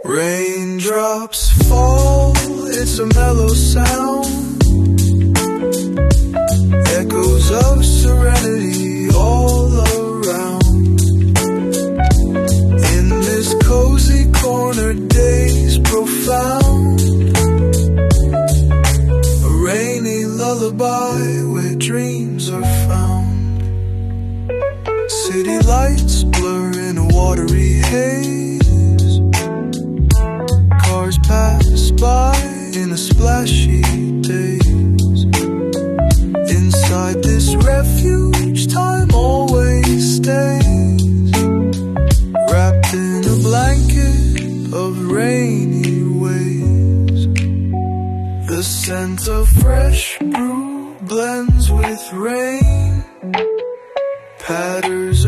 Raindrops fall, it's a mellow sound. Echoes of serenity all around. In this cozy corner, days profound. A rainy lullaby where dreams are found. City lights blur in a watery haze. Cars pass by in a splashy daze. Inside this refuge, time always stays, wrapped in a blanket of rainy waves. The scent of fresh brew blends with rain. Patters